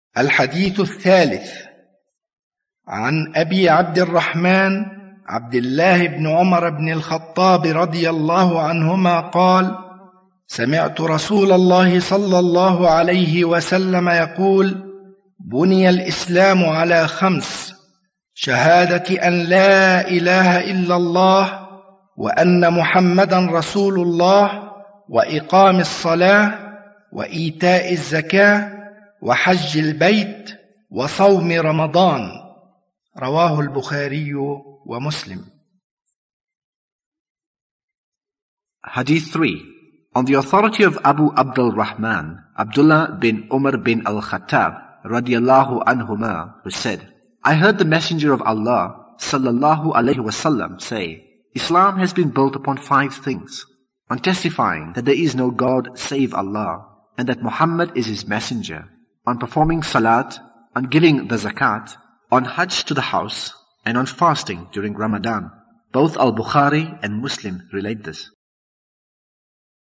الحديث الثالث عن أبي عبد الرحمن عبد الله بن عمر بن الخطاب رضي الله عنهما قال: سمعت رسول الله صلى الله عليه وسلم يقول: بني الإسلام على 5: شهادة أن لا إله إلا الله وأن محمدا رسول الله وإقام الصلاة وإيتاء الزكاة وحج البيت وصوم رمضان. رواه البخاري ومسلم. Hadith 3. On the authority of Abu Abdul Rahman, Abdullah bin Umar bin al-Khattab radiyallahu anhuma, who said, I heard the Messenger of Allah sallallahu alayhi wasallam say, Islam has been built upon 5 things: on testifying that there is no God save Allah, and that Muhammad is his messenger; on performing salat; on giving the zakat; on hajj to the house; and on fasting during Ramadan. Both Al-Bukhari and Muslim relate this.